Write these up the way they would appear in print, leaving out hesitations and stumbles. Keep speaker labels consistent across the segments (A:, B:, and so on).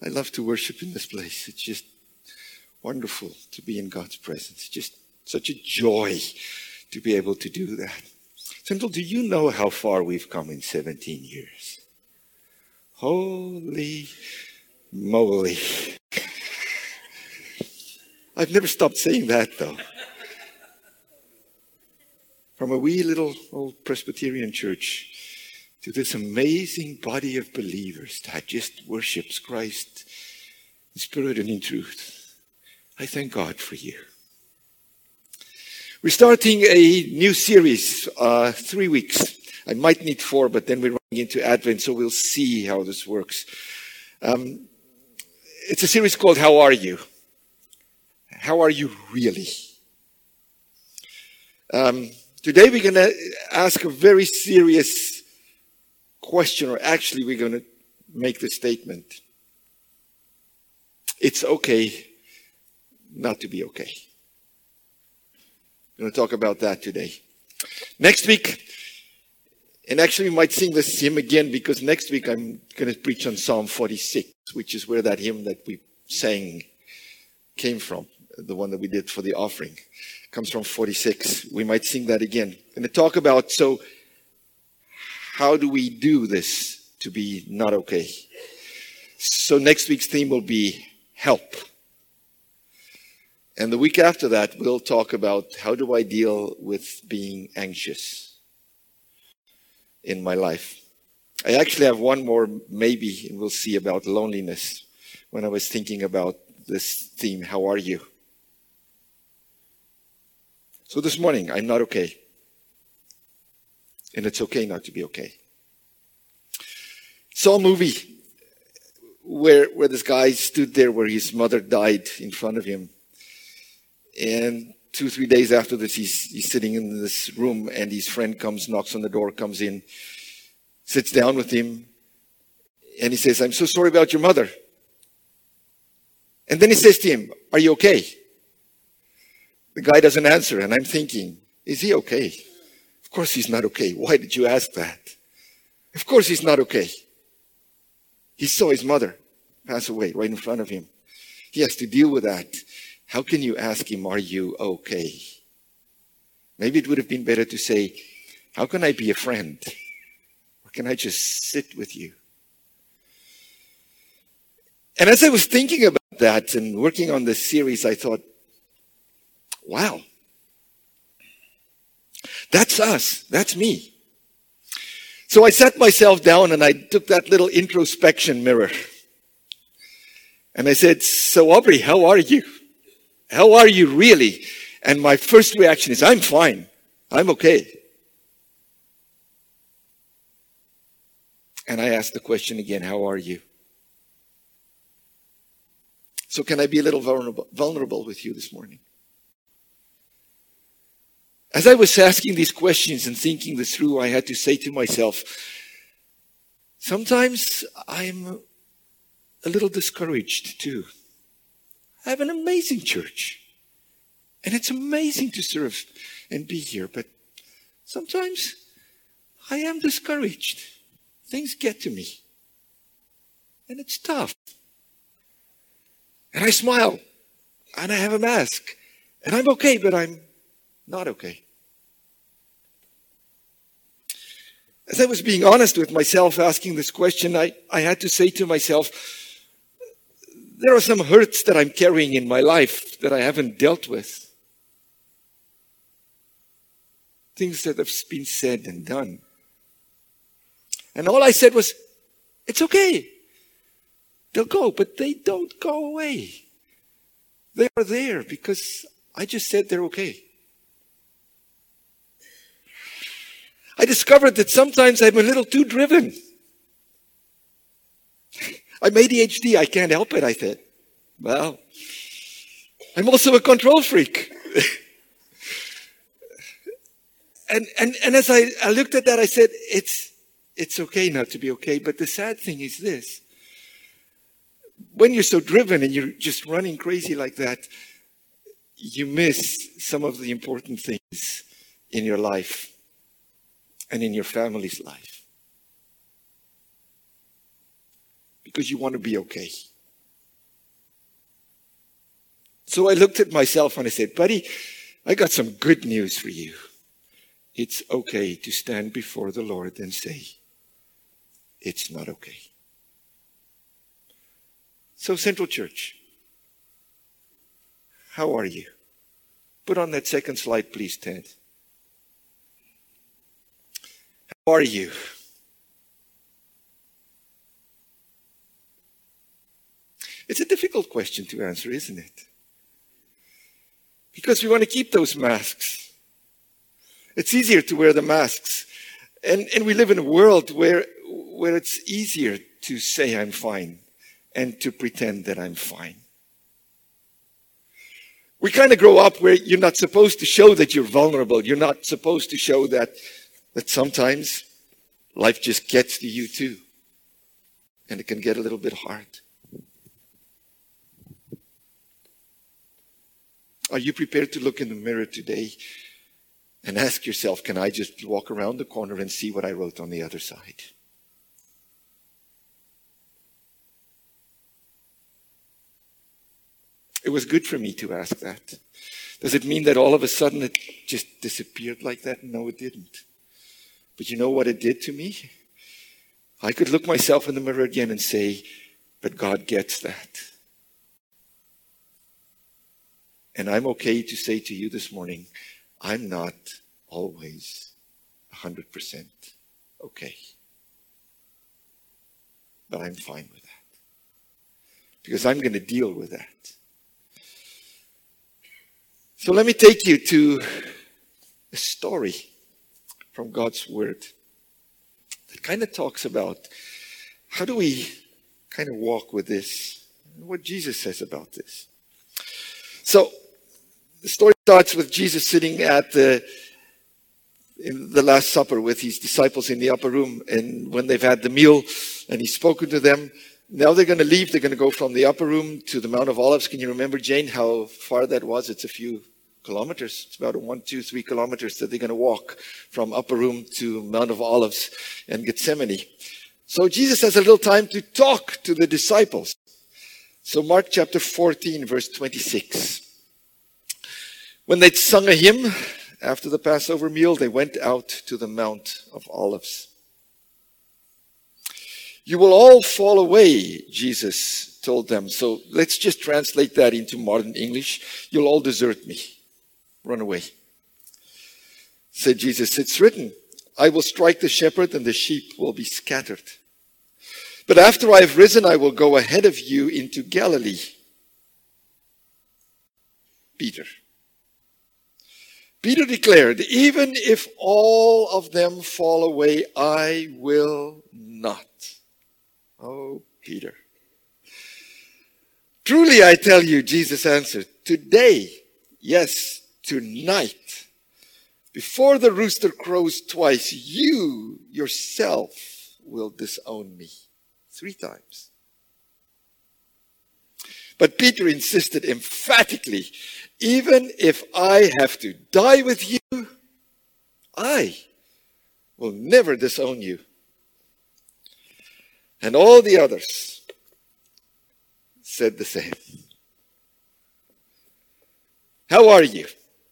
A: I love to worship in this place. It's just wonderful to be in God's presence. Just such a joy to be able to do that. Central, do you know how far we've come in 17 years? Holy moly. I've never stopped saying that, though. From a wee little old Presbyterian church to this amazing body of believers that just worships Christ in spirit and in truth. I thank God for you. We're starting a new series, 3 weeks. I might need 4, but then we're running into Advent, so we'll see how this works. It's a series called How Are You? How are you really? Today we're going to ask a very serious question, or actually we're going to make the statement. It's okay not to be okay. We're going to talk about that today. Next week, and actually we might sing this hymn again, because next week I'm going to preach on Psalm 46, which is where that hymn that we sang came from. The one that we did for the offering comes from 46. We might sing that again. I'm going to talk about, so how do we do this to be not okay? So next week's theme will be help. And the week after that, we'll talk about how do I deal with being anxious in my life. I actually have one more maybe, and we'll see, about loneliness when I was thinking about this theme, how are you? So this morning, I'm not okay. And it's okay not to be okay. Saw a movie where this guy stood there where his mother died in front of him. And 2-3 days after this, he's sitting in this room, and his friend comes, knocks on the door, comes in, sits down with him, and he says, I'm so sorry about your mother. And then he says to him, are you okay? The guy doesn't answer, and I'm thinking, is he okay? Of course he's not okay. Why did you ask that? Of course he's not okay. He saw his mother pass away right in front of him. He has to deal with that. How can you ask him, are you okay? Maybe it would have been better to say, how can I be a friend? Or can I just sit with you? And as I was thinking about that and working on this series, I thought, wow, that's us. That's me. So I sat myself down and I took that little introspection mirror. And I said, so Aubrey, how are you? How are you really? And my first reaction is, I'm fine. I'm okay. And I asked the question again, how are you? So can I be a little vulnerable with you this morning? As I was asking these questions and thinking this through, I had to say to myself, sometimes I'm a little discouraged too. I have an amazing church, and it's amazing to serve and be here, but sometimes I am discouraged. Things get to me, and it's tough. And I smile, and I have a mask, and I'm okay, but I'm not okay. As I was being honest with myself asking this question, I had to say to myself, there are some hurts that I'm carrying in my life that I haven't dealt with. Things that have been said and done. And all I said was, it's okay. They'll go, but they don't go away. They are there because I just said they're okay. I discovered that sometimes I'm a little too driven. I'm ADHD, I can't help it, I said. Well, I'm also a control freak. and as I looked at that, I said, it's okay not to be okay. But the sad thing is this. When you're so driven and you're just running crazy like that, you miss some of the important things in your life and in your family's life. Because you want to be okay. So I looked at myself and I said, buddy, I got some good news for you. It's okay to stand before the Lord and say, it's not okay. So Central Church, how are you? Put on that second slide, please, Ted. How are you? It's a difficult question to answer, isn't it? Because we want to keep those masks. It's easier to wear the masks. And we live in a world where it's easier to say I'm fine and to pretend that I'm fine. We kind of grow up where you're not supposed to show that you're vulnerable. You're not supposed to show that sometimes life just gets to you too. And it can get a little bit hard. Are you prepared to look in the mirror today and ask yourself, can I just walk around the corner and see what I wrote on the other side? It was good for me to ask that. Does it mean that all of a sudden it just disappeared like that? No, it didn't. But you know what it did to me? I could look myself in the mirror again and say, but God gets that. And I'm okay to say to you this morning, I'm not always 100% okay. But I'm fine with that. Because I'm going to deal with that. So let me take you to a story from God's Word that kind of talks about how do we kind of walk with this, and what Jesus says about this. So the story starts with Jesus sitting in the Last Supper with his disciples in the upper room. And when they've had the meal and he's spoken to them, now they're going to leave. They're going to go from the upper room to the Mount of Olives. Can you remember, Jane, how far that was? It's a few kilometers. It's about 1, 2, 3 kilometers that they're going to walk from upper room to Mount of Olives and Gethsemane. So Jesus has a little time to talk to the disciples. So Mark chapter 14, verse 26. When they'd sung a hymn after the Passover meal, they went out to the Mount of Olives. You will all fall away, Jesus told them. So let's just translate that into modern English. You'll all desert me. Run away. Said Jesus, it's written, I will strike the shepherd and the sheep will be scattered. But after I have risen, I will go ahead of you into Galilee. Peter declared, even if all of them fall away, I will not. Oh, Peter. Truly, I tell you, Jesus answered, today, yes, tonight, before the rooster crows twice, you yourself will disown me 3 times. But Peter insisted emphatically, even if I have to die with you, I will never disown you. And all the others said the same. How are you?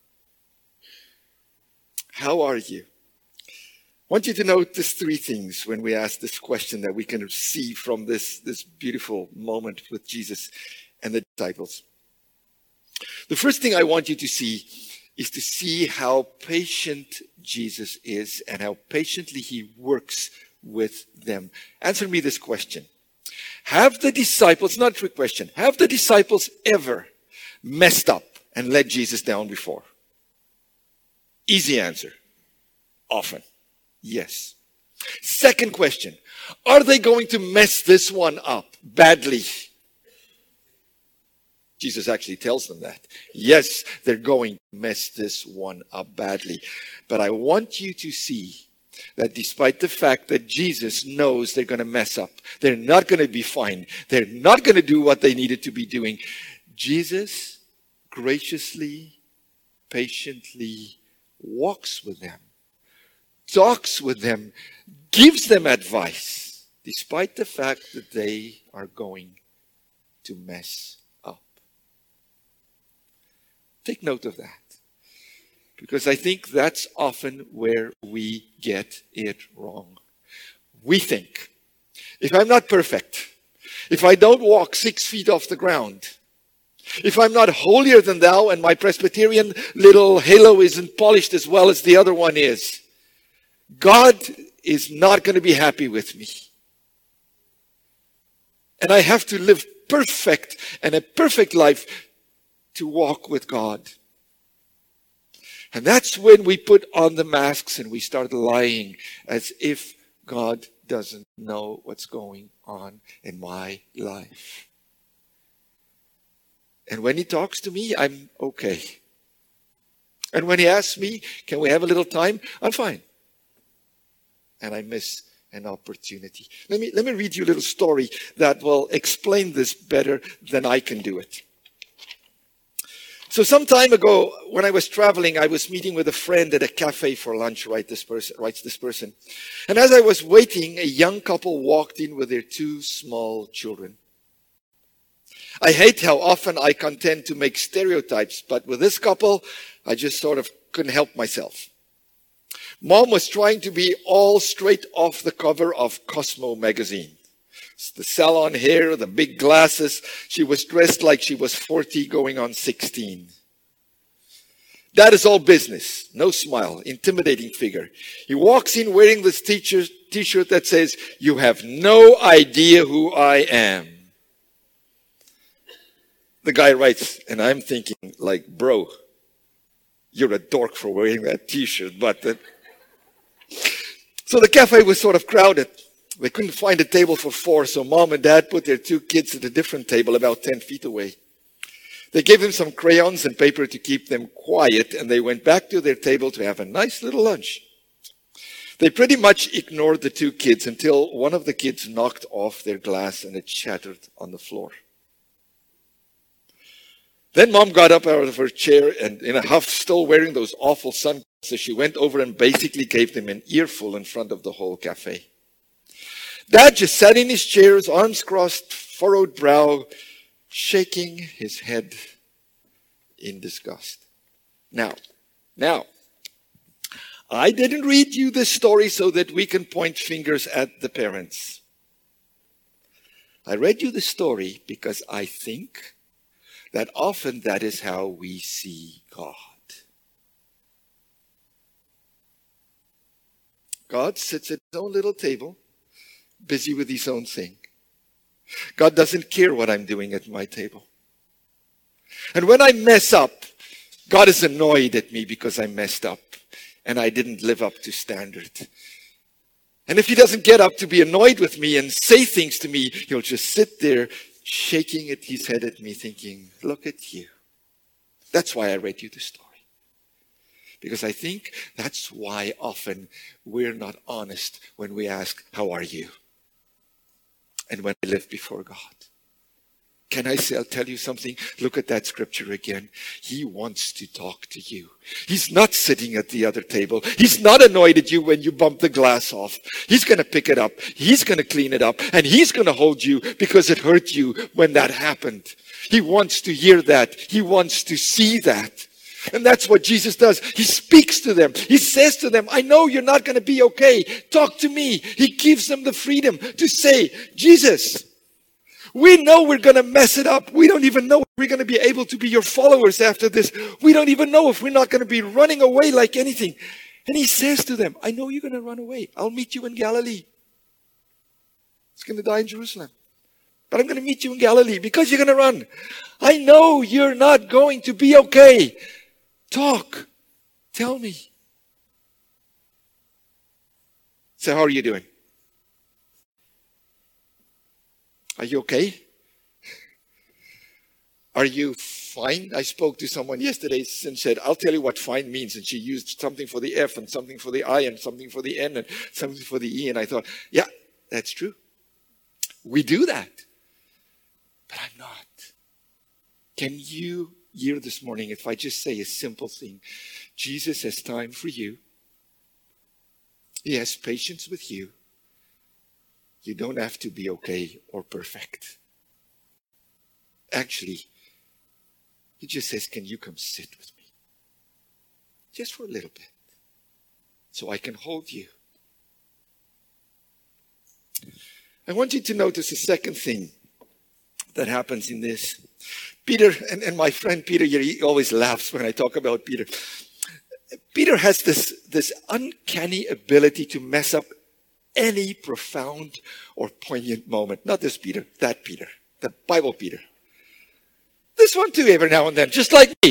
A: How are you? I want you to notice 3 things when we ask this question that we can see from this beautiful moment with Jesus and the disciples. The first thing I want you to see is to see how patient Jesus is and how patiently he works with them. Answer me this question. Have the disciples, not a trick question, have the disciples ever messed up and let Jesus down before? Easy answer. Often. Yes. Second question. Are they going to mess this one up badly? Jesus actually tells them that. Yes, they're going to mess this one up badly. But I want you to see that despite the fact that Jesus knows they're going to mess up, they're not going to be fine, they're not going to do what they needed to be doing, Jesus graciously, patiently walks with them, talks with them, gives them advice, despite the fact that they are going to mess up. Take note of that. Because I think that's often where we get it wrong. We think, if I'm not perfect, if I don't walk 6 feet off the ground, if I'm not holier than thou and my Presbyterian little halo isn't polished as well as the other one is, God is not going to be happy with me. And I have to live perfect and a perfect life to walk with God. And that's when we put on the masks and we start lying as if God doesn't know what's going on in my life. And when he talks to me, I'm okay. And when he asks me, can we have a little time? I'm fine. And I miss an opportunity. Let me read you a little story that will explain this better than I can do it. So some time ago, when I was traveling, I was meeting with a friend at a cafe for lunch, writes this person. And as I was waiting, a young couple walked in with their 2 small children. I hate how often I contend to make stereotypes, but with this couple, I just sort of couldn't help myself. Mom was trying to be all straight off the cover of Cosmo magazine. The salon hair, the big glasses. She was dressed like she was 40 going on 16. That is all business. No smile. Intimidating figure. He walks in wearing this t-shirt that says, "You have no idea who I am." The guy writes, and I'm thinking like, bro, you're a dork for wearing that t-shirt. So the cafe was sort of crowded. They couldn't find a table for 4, so mom and dad put their 2 kids at a different table about 10 feet away. They gave them some crayons and paper to keep them quiet, and they went back to their table to have a nice little lunch. They pretty much ignored the 2 kids until one of the kids knocked off their glass and it shattered on the floor. Then mom got up out of her chair and in a huff, still wearing those awful sunglasses, she went over and basically gave them an earful in front of the whole cafe. Dad just sat in his chair, his arms crossed, furrowed brow, shaking his head in disgust. Now, I didn't read you this story so that we can point fingers at the parents. I read you the story because I think that often that is how we see God. God sits at his own little table, busy with his own thing. God doesn't care what I'm doing at my table. And when I mess up, God is annoyed at me because I messed up and I didn't live up to standard. And if he doesn't get up to be annoyed with me and say things to me, he'll just sit there shaking his head at me thinking, look at you. That's why I read you the story. Because I think that's why often we're not honest when we ask, how are you? And when we live before God. Can I say, I'll tell you something? Look at that scripture again. He wants to talk to you. He's not sitting at the other table. He's not annoyed at you when you bump the glass off. He's going to pick it up. He's going to clean it up. And he's going to hold you because it hurt you when that happened. He wants to hear that. He wants to see that. And that's what Jesus does. He speaks to them. He says to them, I know you're not going to be okay. Talk to me. He gives them the freedom to say, Jesus, we know we're going to mess it up. We don't even know if we're going to be able to be your followers after this. We don't even know if we're not going to be running away like anything. And he says to them, I know you're going to run away. I'll meet you in Galilee. It's going to die in Jerusalem. But I'm going to meet you in Galilee because you're going to run. I know you're not going to be okay. Talk. Tell me. So how are you doing? Are you okay? Are you fine? I spoke to someone yesterday and said, I'll tell you what fine means. And she used something for the F and something for the I and something for the N and something for the E. And I thought, yeah, that's true. We do that. But I'm not. Can you hear this morning if I just say a simple thing? Jesus has time for you. He has patience with you. You don't have to be okay or perfect. Actually, He just says, can you come sit with me? Just for a little bit. So I can hold you. I want you to notice the second thing that happens in this. Peter, and my friend Peter, he always laughs when I talk about Peter. Peter has this uncanny ability to mess up any profound or poignant moment. Not this Peter, that Peter, the Bible Peter. This one too, every now and then, just like me.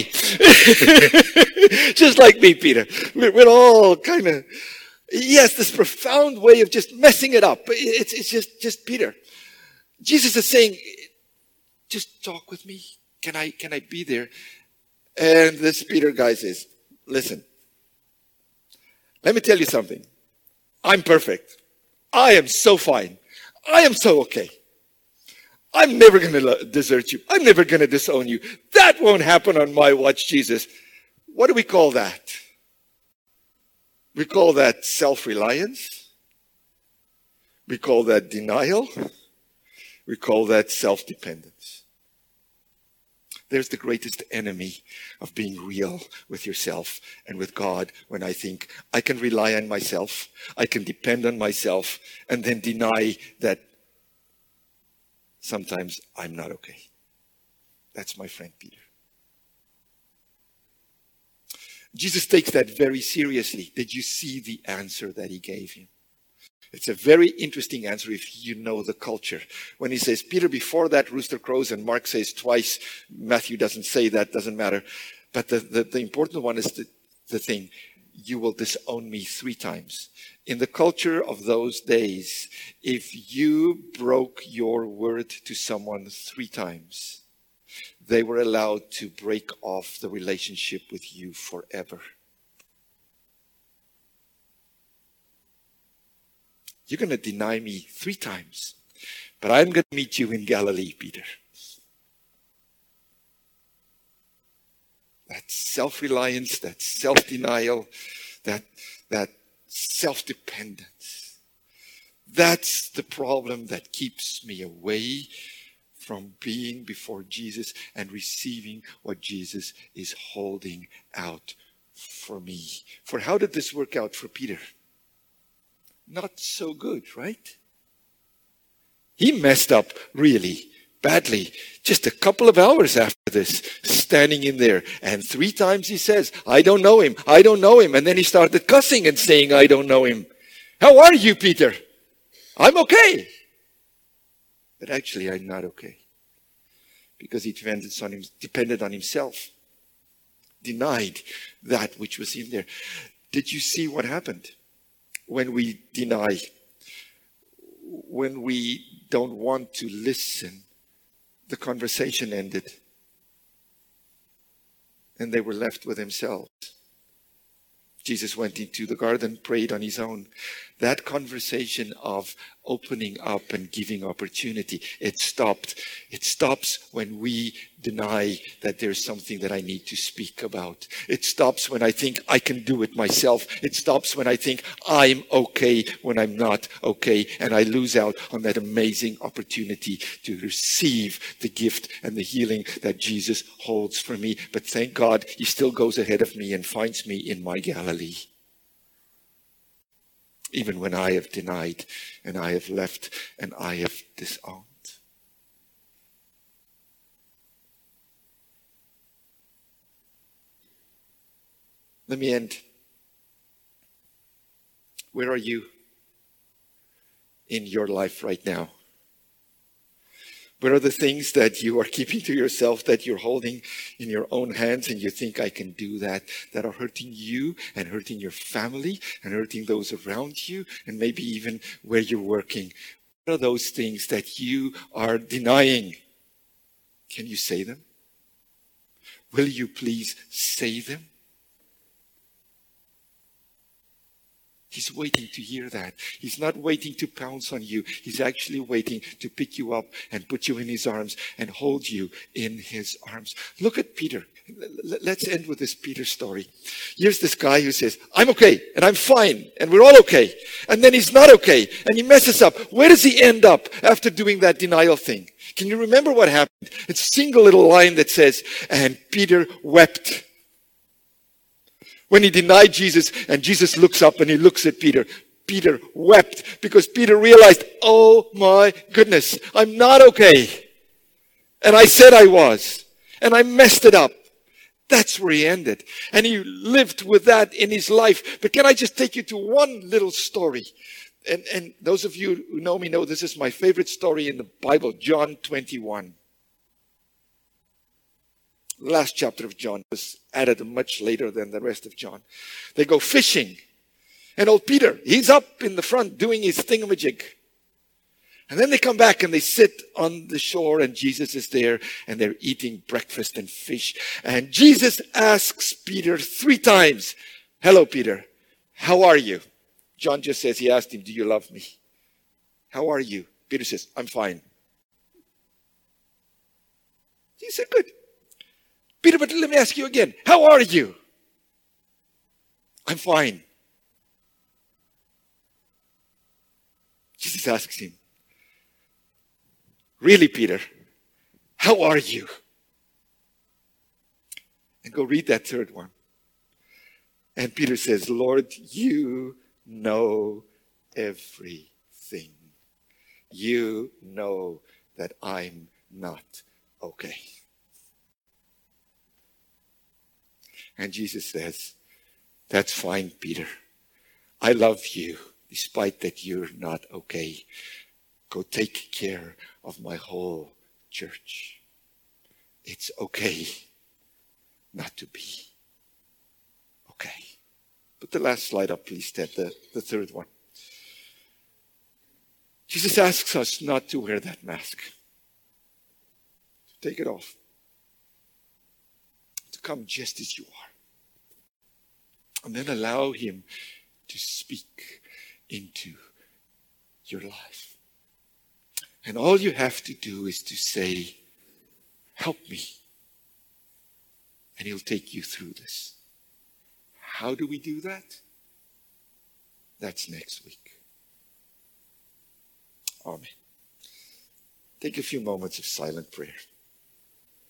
A: Just like me, Peter. We're all kind of, he has this profound way of just messing it up. It's just Peter. Jesus is saying, just talk with me. Can I be there? And this Peter guy says, listen, let me tell you something. I'm perfect. I am so fine. I am so okay. I'm never going to desert you. I'm never going to disown you. That won't happen on my watch, Jesus. What do we call that? We call that self-reliance. We call that denial. We call that self-dependence. There's the greatest enemy of being real with yourself and with God when I think I can rely on myself, I can depend on myself, and then deny that sometimes I'm not okay. That's my friend Peter. Jesus takes that very seriously. Did you see the answer that he gave him? It's a very interesting answer if you know the culture. When he says, Peter, before that rooster crows, and Mark says twice, Matthew doesn't say that, doesn't matter. But the important one is the thing, you will disown me 3 times. In the culture of those days, if you broke your word to someone 3 times, they were allowed to break off the relationship with you forever. You're going to deny me 3 times, but I'm going to meet you in Galilee, Peter. That self-reliance, that self-denial, that self-dependence. That's the problem that keeps me away from being before Jesus and receiving what Jesus is holding out for me. For how did this work out for Peter? Not so good, right? He messed up really badly just a couple of hours after this, standing in there. And 3 times he says, I don't know him, I don't know him. And then he started cussing and saying, I don't know him. How are you, Peter? I'm okay. But actually, I'm not okay. Because he depended on himself. Denied that which was in there. Did you see what happened? When we deny, when we don't want to listen, the conversation ended. And they were left with themselves. Jesus went into the garden, prayed on his own. That conversation of opening up and giving opportunity, it stopped. It stops when we deny that there's something that I need to speak about. It stops when I think I can do it myself. It stops when I think I'm okay when I'm not okay. And I lose out on that amazing opportunity to receive the gift and the healing that Jesus holds for me. But thank God, he still goes ahead of me and finds me in my Galilee. Even when I have denied and I have left and I have disowned. Let me end. Where are you in your life right now? What are the things that you are keeping to yourself, that you're holding in your own hands and you think I can do that are hurting you and hurting your family and hurting those around you and maybe even where you're working? What are those things that you are denying? Can you say them? Will you please say them? He's waiting to hear that. He's not waiting to pounce on you. He's actually waiting to pick you up and put you in his arms and hold you in his arms. Look at Peter. Let's end with this Peter story. Here's this guy who says, I'm okay and I'm fine and we're all okay. And then he's not okay and he messes up. Where does he end up after doing that denial thing? Can you remember what happened? It's a single little line that says, and Peter wept. When he denied Jesus and Jesus looks up and he looks at Peter, Peter wept because Peter realized, oh my goodness, I'm not okay. And I said I was. And I messed it up. That's where he ended. And he lived with that in his life. But can I just take you to one little story? And those of you who know me know this is my favorite story in the Bible, John 21. The last chapter of John was added much later than the rest of John. They go fishing. And old Peter, he's up in the front doing his thingamajig. And then they come back and they sit on the shore and Jesus is there and they're eating breakfast and fish. And Jesus asks Peter 3 times, hello, Peter, how are you? John just says he asked him, do you love me? How are you? Peter says, I'm fine. He said, good. Peter, but let me ask you again, how are you? I'm fine. Jesus asks him, really, Peter, how are you? And go read that 3rd one. And Peter says, Lord, you know everything. You know that I'm not okay. And Jesus says, that's fine, Peter. I love you despite that you're not okay. Go take care of my whole church. It's okay not to be okay. Put the last slide up, please, Ted, the 3rd one. Jesus asks us not to wear that mask. To take it off. To come just as you are. And then allow him to speak into your life. And all you have to do is to say, help me. And he'll take you through this. How do we do that? That's next week. Amen. Take a few moments of silent prayer.